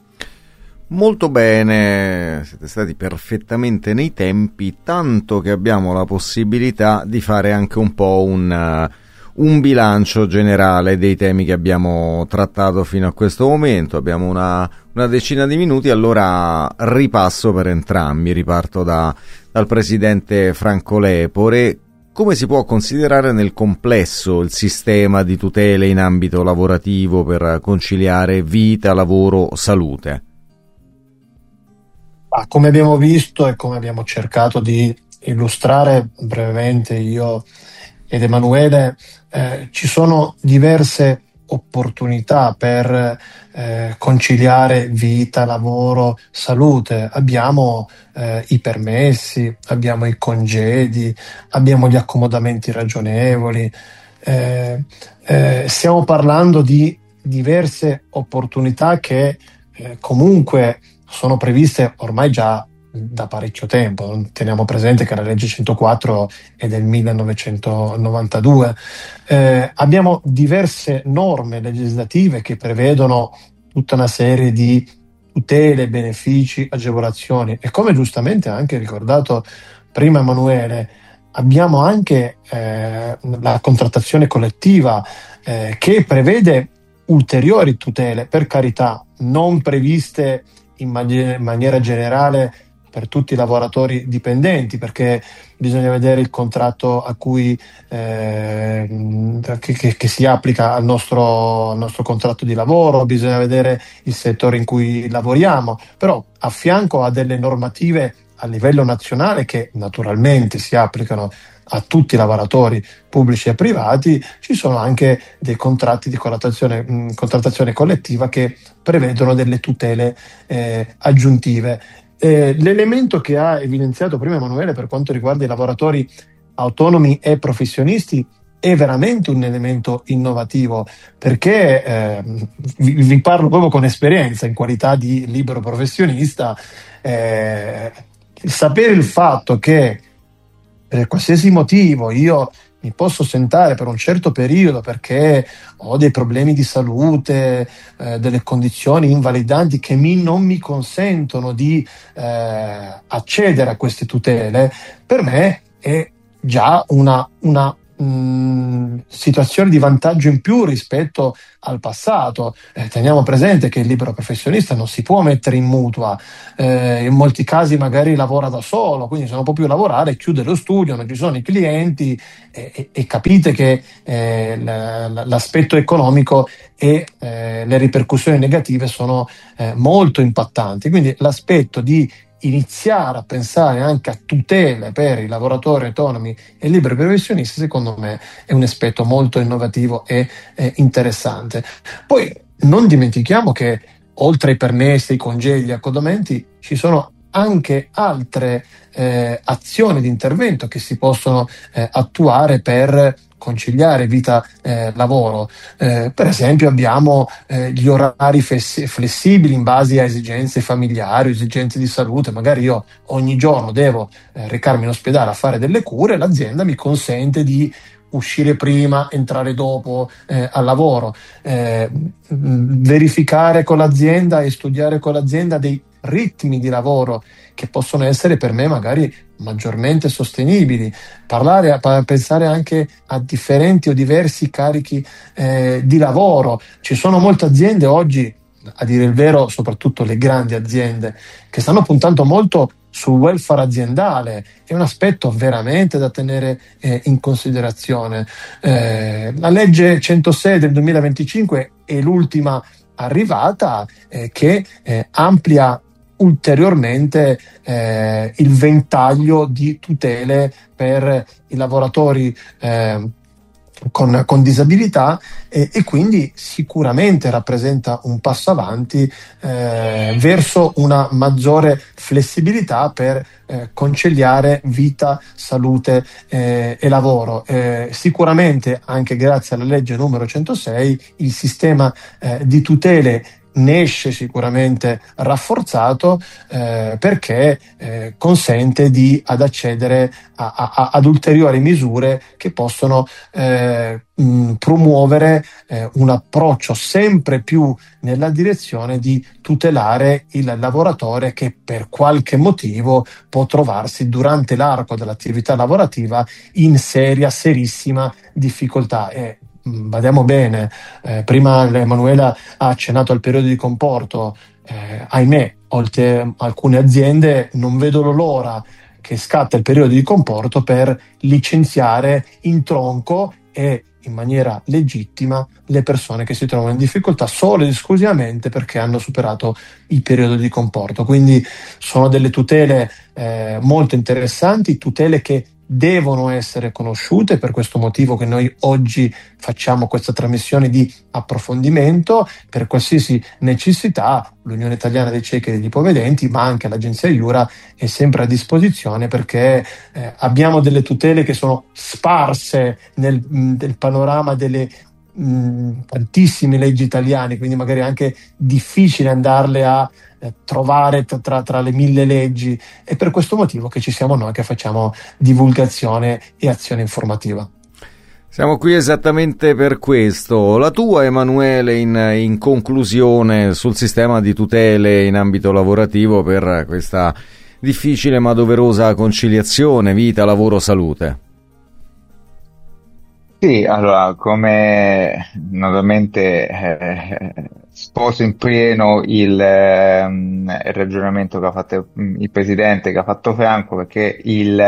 Molto bene, siete stati perfettamente nei tempi, tanto che abbiamo la possibilità di fare anche un po' un... un bilancio generale dei temi che abbiamo trattato fino a questo momento. Abbiamo una, una decina di minuti, allora ripasso per entrambi, riparto da, dal presidente Franco Lepore. Come si può considerare nel complesso il sistema di tutele in ambito lavorativo per conciliare vita, lavoro, salute? Ah, come abbiamo visto e come abbiamo cercato di illustrare brevemente io ed Emanuele, eh, ci sono diverse opportunità per eh, conciliare vita, lavoro, salute. Abbiamo eh, i permessi, abbiamo i congedi, abbiamo gli accomodamenti ragionevoli. Eh, eh, stiamo parlando di diverse opportunità che eh, comunque sono previste ormai già da parecchio tempo. Teniamo presente che la legge centoquattro è del millenovecentonovantadue. Eh, abbiamo diverse norme legislative che prevedono tutta una serie di tutele, benefici, agevolazioni, e come giustamente ha anche ricordato prima Emanuele, abbiamo anche eh, la contrattazione collettiva eh, che prevede ulteriori tutele, per carità, non previste in maniera generale per tutti i lavoratori dipendenti, perché bisogna vedere il contratto a cui eh, che, che, che si applica al nostro, al nostro contratto di lavoro, bisogna vedere il settore in cui lavoriamo, però a fianco a delle normative a livello nazionale che naturalmente si applicano a tutti i lavoratori pubblici e privati, ci sono anche dei contratti di contrattazione, mh, contrattazione collettiva che prevedono delle tutele eh, aggiuntive. Eh, l'elemento che ha evidenziato prima Emanuele per quanto riguarda i lavoratori autonomi e professionisti è veramente un elemento innovativo, perché eh, vi, vi parlo proprio con esperienza in qualità di libero professionista. Eh, sapere il fatto che per qualsiasi motivo io mi posso assentare per un certo periodo perché ho dei problemi di salute, eh, delle condizioni invalidanti che mi, non mi consentono di eh, accedere a queste tutele, per me è già una, una mh, situazione di vantaggio in più rispetto al passato. Eh, teniamo presente che il libero professionista non si può mettere in mutua, eh, in molti casi magari lavora da solo, quindi se non può più lavorare chiude lo studio, non ci sono i clienti, e, e, e capite che eh, l- l'aspetto economico e eh, le ripercussioni negative sono eh, molto impattanti. Quindi l'aspetto di iniziare a pensare anche a tutele per i lavoratori autonomi e liberi professionisti, secondo me è un aspetto molto innovativo e eh, interessante. Poi non dimentichiamo che oltre ai permessi, ai congedi, agli accomodamenti, ci sono anche altre eh, azioni di intervento che si possono eh, attuare per conciliare vita eh, lavoro. Eh, per esempio abbiamo eh, gli orari fess- flessibili in base a esigenze familiari, esigenze di salute. Magari io ogni giorno devo eh, recarmi in ospedale a fare delle cure, l'azienda mi consente di uscire prima, entrare dopo eh, al lavoro, eh, verificare con l'azienda e studiare con l'azienda dei ritmi di lavoro che possono essere per me magari maggiormente sostenibili, parlare, a, pensare anche a differenti o diversi carichi eh, di lavoro. Ci sono molte aziende oggi, a dire il vero, soprattutto le grandi aziende, che stanno puntando molto sul welfare aziendale. È un aspetto veramente da tenere eh, in considerazione. Eh, la legge centosei del duemilaventicinque è l'ultima arrivata eh, che eh, amplia ulteriormente eh, il ventaglio di tutele per i lavoratori eh, con, con disabilità e, e quindi sicuramente rappresenta un passo avanti eh, verso una maggiore flessibilità per eh, conciliare vita, salute eh, e lavoro. Eh, sicuramente anche grazie alla legge numero centosei il sistema eh, di tutele ne esce sicuramente rafforzato eh, perché eh, consente di ad accedere a, a, ad ulteriori misure che possono eh, mh, promuovere eh, un approccio sempre più nella direzione di tutelare il lavoratore che per qualche motivo può trovarsi durante l'arco dell'attività lavorativa in seria, serissima difficoltà. E badiamo bene, eh, prima Emanuela ha accennato al periodo di comporto, eh, ahimè, oltre alcune aziende non vedono l'ora che scatta il periodo di comporto per licenziare in tronco e in maniera legittima le persone che si trovano in difficoltà solo ed esclusivamente perché hanno superato il periodo di comporto. Quindi sono delle tutele eh, molto interessanti, tutele che devono essere conosciute, per questo motivo che noi oggi facciamo questa trasmissione di approfondimento. Per qualsiasi necessità l'Unione Italiana dei Ciechi e degli Ipovedenti, ma anche l'Agenzia Iura, è sempre a disposizione, perché eh, abbiamo delle tutele che sono sparse nel, nel panorama delle mh, tantissime leggi italiane, quindi magari è anche difficile andarle a trovare tra, tra le mille leggi, e per questo motivo che ci siamo noi che facciamo divulgazione e azione informativa. Siamo qui esattamente per questo. La tua, Emanuele, in, in conclusione sul sistema di tutele in ambito lavorativo per questa difficile ma doverosa conciliazione vita, lavoro, salute. Sì, allora, come naturalmente eh, sposo in pieno il, eh, il ragionamento che ha fatto il Presidente, che ha fatto Franco, perché il,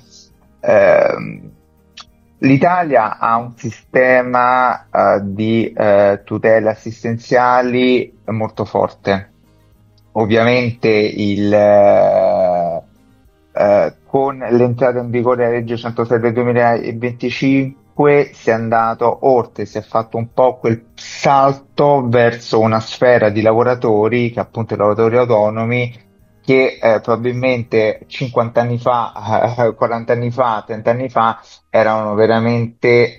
eh, l'Italia ha un sistema eh, di eh, tutele assistenziali molto forte. Ovviamente il, eh, eh, con l'entrata in vigore della legge centosei del duemilaventicinque si è andato oltre, si è fatto un po' quel salto verso una sfera di lavoratori, che appunto i lavoratori autonomi, che eh, probabilmente cinquanta anni fa, eh, quaranta anni fa, trenta anni fa erano veramente,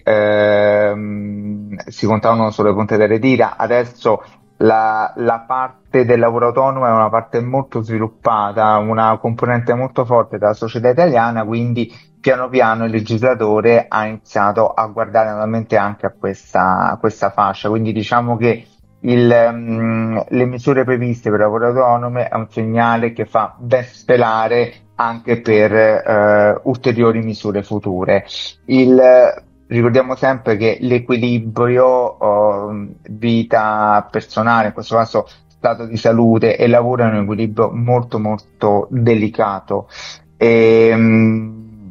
ehm, si contavano sulle punte delle dita. Adesso la, la parte del lavoro autonomo è una parte molto sviluppata, una componente molto forte della società italiana, quindi piano piano il legislatore ha iniziato a guardare naturalmente anche a questa, a questa fascia. Quindi diciamo che il, um, le misure previste per il lavoro autonomo è un segnale che fa ben spelare anche per uh, ulteriori misure future. Il, ricordiamo sempre che l'equilibrio uh, vita personale, in questo caso stato di salute e lavoro, è un equilibrio molto molto delicato. E, um,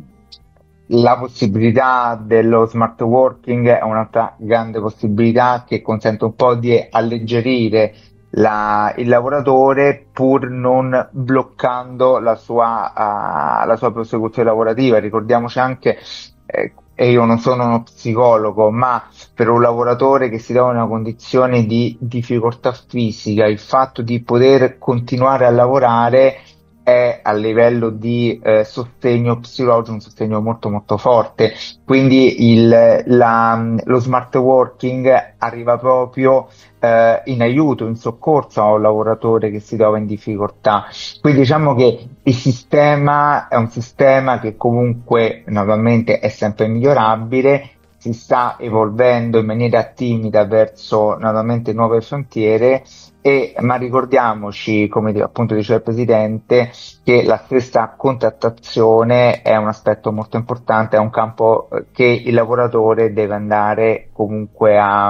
la possibilità dello smart working è un'altra grande possibilità che consente un po' di alleggerire la, il lavoratore, pur non bloccando la sua, uh, la sua prosecuzione lavorativa. Ricordiamoci anche, eh, e io non sono uno psicologo, ma per un lavoratore che si trova in una condizione di difficoltà fisica, il fatto di poter continuare a lavorare è a livello di eh, sostegno psicologico un sostegno molto molto forte. Quindi il, la, lo smart working arriva proprio eh, in aiuto, in soccorso a un lavoratore che si trova in difficoltà. Quindi diciamo che il sistema è un sistema che comunque naturalmente è sempre migliorabile, si sta evolvendo in maniera timida verso naturalmente nuove frontiere. E, ma ricordiamoci, come appunto diceva il Presidente, che la stessa contrattazione è un aspetto molto importante, è un campo che il lavoratore deve andare comunque a,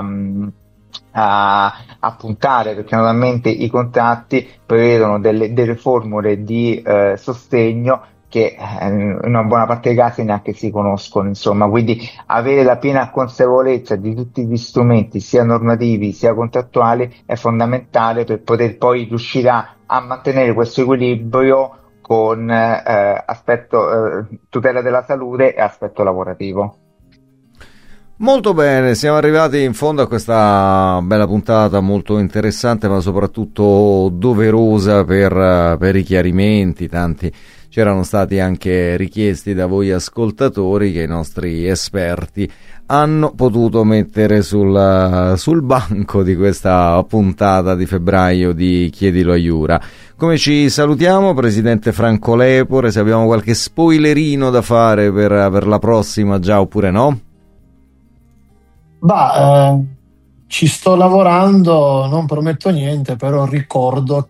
a, a puntare, perché naturalmente i contratti prevedono delle, delle formule di eh, sostegno che in una buona parte dei casi neanche si conoscono, insomma. Quindi avere la piena consapevolezza di tutti gli strumenti, sia normativi sia contrattuali, è fondamentale per poter poi riuscire a, a mantenere questo equilibrio con eh, aspetto eh, tutela della salute e aspetto lavorativo. Molto bene, siamo arrivati in fondo a questa bella puntata molto interessante, ma soprattutto doverosa per, per i chiarimenti. Tanti c'erano stati anche richiesti da voi ascoltatori che i nostri esperti hanno potuto mettere sul, sul banco di questa puntata di febbraio di Chiedilo a Iura. Come ci salutiamo, presidente Franco Lepore? Se abbiamo qualche spoilerino da fare per, per la prossima già oppure no? Bah, eh, ci sto lavorando, non prometto niente, però ricordo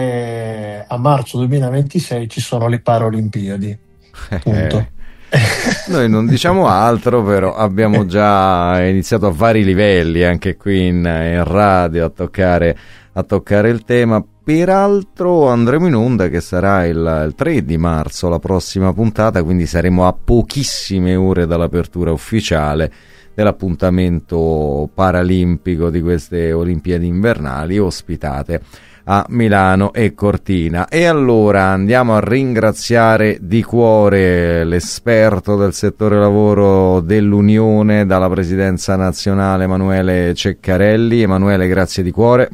che a marzo duemilaventisei ci sono le Paralimpiadi. Punto. Noi non diciamo altro, però abbiamo già iniziato a vari livelli anche qui in, in radio a toccare, a toccare il tema. Peraltro andremo in onda, che sarà il, il tre di marzo la prossima puntata, quindi saremo a pochissime ore dall'apertura ufficiale dell'appuntamento paralimpico di queste Olimpiadi invernali ospitate a Milano e Cortina. E allora andiamo a ringraziare di cuore l'esperto del settore lavoro dell'Unione dalla Presidenza nazionale Emanuele Ceccarelli. Emanuele, grazie di cuore.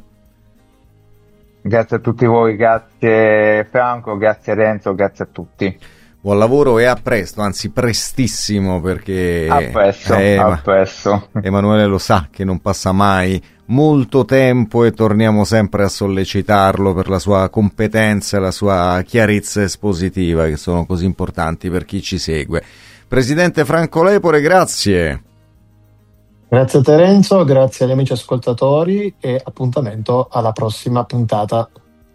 Grazie a tutti voi, grazie Franco, grazie Renzo, grazie a tutti. Buon lavoro e a presto, anzi prestissimo, perché a presto, eh, a presto. Emanuele lo sa che non passa mai molto tempo e torniamo sempre a sollecitarlo per la sua competenza e la sua chiarezza espositiva, che sono così importanti per chi ci segue. Presidente Franco Lepore, grazie. Grazie a te Renzo, grazie agli amici ascoltatori e appuntamento alla prossima puntata.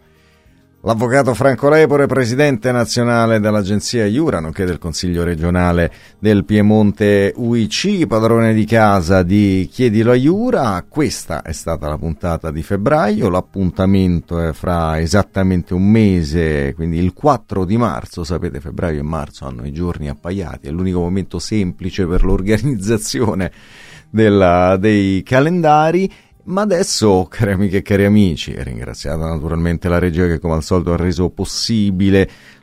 L'avvocato Franco Lepore, presidente nazionale dell'agenzia Iura, nonché del Consiglio regionale del Piemonte U I C, padrone di casa di Chiedilo a Iura. Questa è stata la puntata di febbraio, l'appuntamento è fra esattamente un mese, quindi il quattro di marzo. Sapete, febbraio e marzo hanno i giorni appaiati, è l'unico momento semplice per l'organizzazione della, dei calendari. Ma adesso, cari amiche e cari amici, ringraziata naturalmente la regia che come al solito ha reso possibile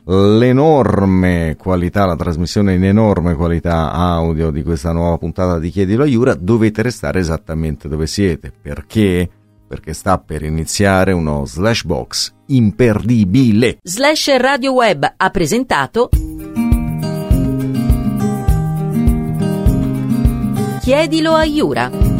l'enorme qualità, la trasmissione in enorme qualità audio di questa nuova puntata di Chiedilo a Iura, dovete restare esattamente dove siete. Perché? Perché sta per iniziare uno Slash Box imperdibile. Slash Radio Web ha presentato Chiedilo a Iura.